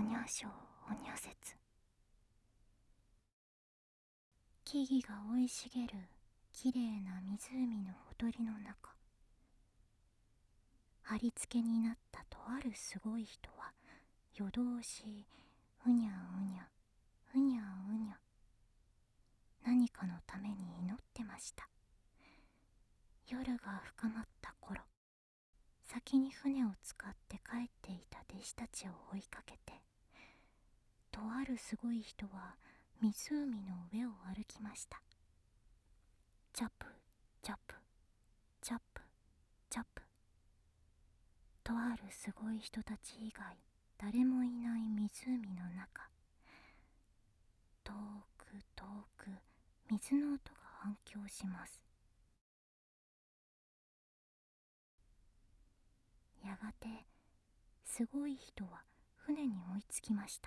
おにゃしょうおにゃ説。木々が生い茂るきれいな湖のほとりの中、貼り付けになったとあるすごい人は夜通しうにゃうにゃうにゃうにゃ何かのために祈ってました。夜が深まった頃、先に船を使って帰っていた弟子たちを追いかけて、とあるすごい人は湖の上を歩きました。チャプチャプチャプチャプ。とあるすごい人たち以外誰もいない湖の中、遠く遠く水の音が反響します。やがてすごい人は船に追いつきました。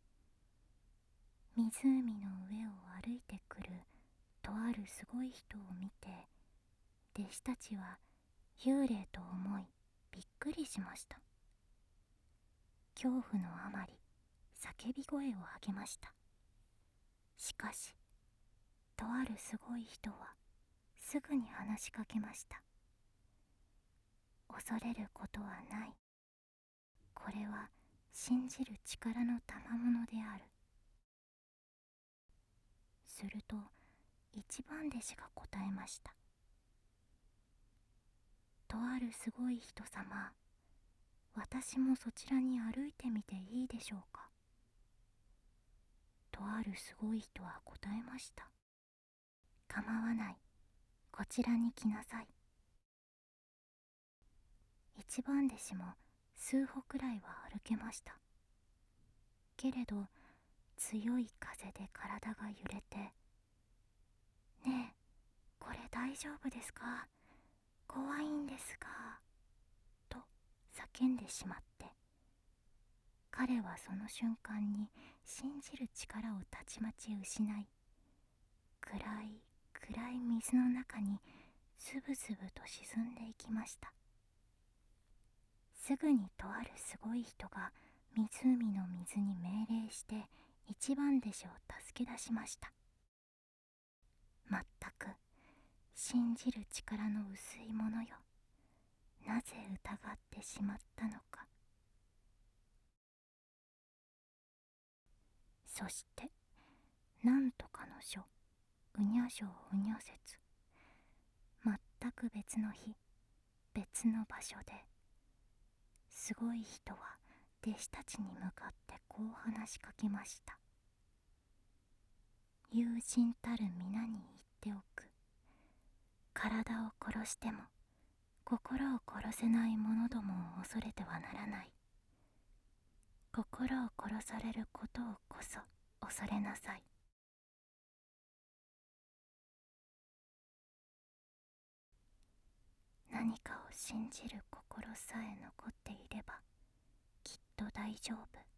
湖の上を歩いてくるとあるすごい人を見て、弟子たちは幽霊と思いびっくりしました。恐怖のあまり叫び声を上げました。しかし、とあるすごい人はすぐに話しかけました。恐れることはない。これは信じる力の賜物である。すると一番弟子が答えました。とあるすごい人様、私もそちらに歩いてみていいでしょうか。とあるすごい人は答えました。構わない、こちらに来なさい。一番弟子も数歩くらいは歩けました。けれど強い風で体が揺れて、ねえ、これ大丈夫ですか、怖いんですが、と叫んでしまって、彼はその瞬間に信じる力をたちまち失い、暗い暗い水の中につぶつぶと沈んでいきました。すぐにとあるすごい人が湖の水に命令して一番弟子を助け出しました。まったく信じる力の薄いものよ、なぜ疑ってしまったのか。そしてなんとかの書、うにゃ書うにゃ説。全く別の日、別の場所で、すごい人は弟子たちに向かってこう話しかけました。友人たる皆に言っておく。体を殺しても心を殺せない者どもを恐れてはならない。心を殺されることをこそ恐れなさい。何かを信じる心さえ残っていればきっと大丈夫。